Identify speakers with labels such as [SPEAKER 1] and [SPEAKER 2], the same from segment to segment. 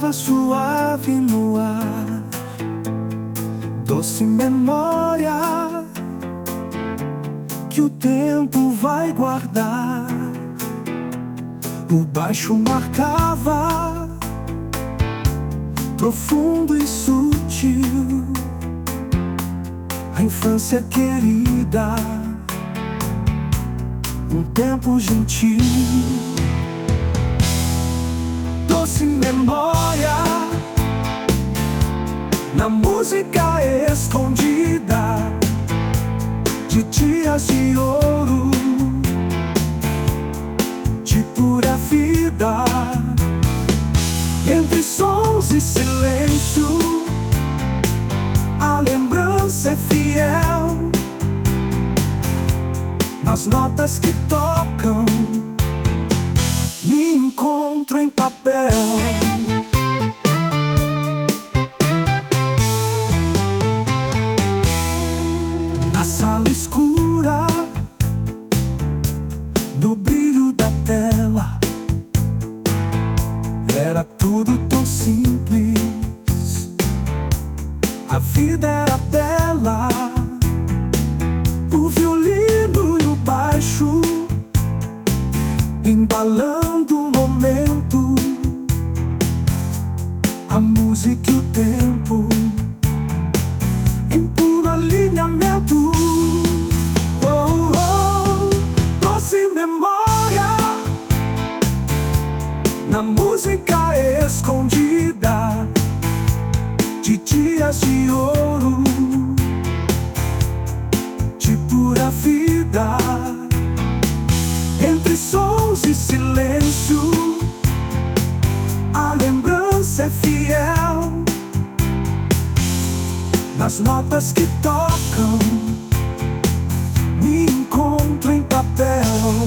[SPEAKER 1] brisa suave no ar, doce memória que o tempo vai guardar. O baixo marcava profundo e sutil a infância querida, um tempo gentil. Doce memória na música escondida de dias de ouro, de pura vida. Entre sons e silêncio, a lembrança é fiel nas notas que tocam. Me encontro em papel. Na sala escura, no brilho da tela, era tudo tão simples. A vida era bela, o violino e o baixo embalando o momento, a música e o tempo em puro alinhamento. Oh, oh, doce memória na música escondida de dias de ouro, de pura vida. Entre sons e silêncio, a lembrança é fiel nas notas que tocam. Me encontro em papel.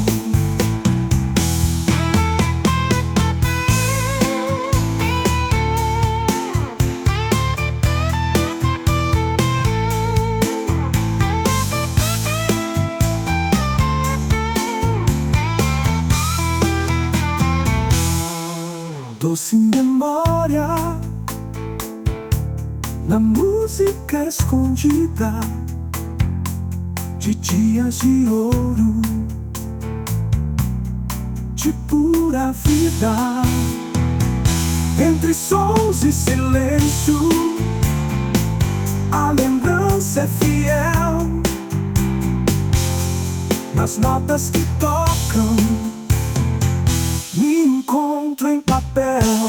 [SPEAKER 1] Doce memória na música escondida de dias de ouro, de pura vida. Entre sons e silêncio, a lembrança é fiel nas notas que tocam. Me encontro em papel.